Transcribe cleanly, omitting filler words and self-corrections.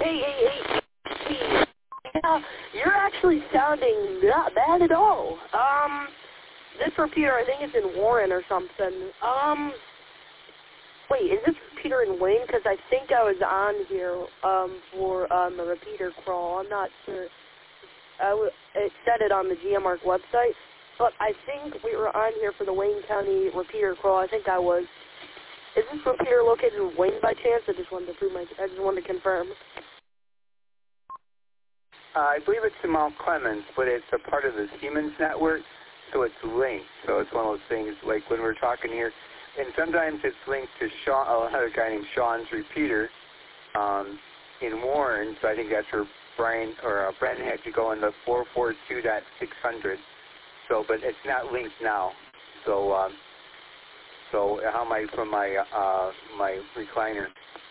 hey. Yeah, you're actually sounding not bad at all. This repeater, I think it's in Warren or something. Wait, is this repeater in Wayne? Because I think I was on here, for, the repeater crawl. I'm not sure. It said it on the GMARC website, but I think we were on here for the Wayne County repeater crawl. I think I was. Is this repeater located in Wayne by chance? I just wanted to confirm. I believe it's in Mount Clemens, but it's a part of the Siemens network, so it's linked. So it's one of those things, like when we're talking here, and sometimes it's linked to another guy named Sean's repeater in Warren, so I think that's where Brent had to go in the 442.600. So, but it's not linked now. So how am I from my recliner?